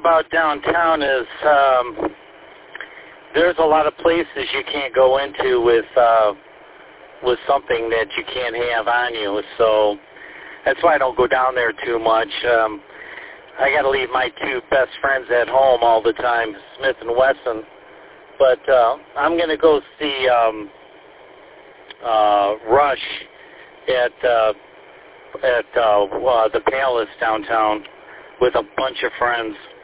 about downtown is there's a lot of places you can't go into with something that you can't have on you. So that's why I don't go down there too much. I got to leave my two best friends at home all the time, Smith and Wesson. But I'm going to go see Rush at the Palace downtown with a bunch of friends.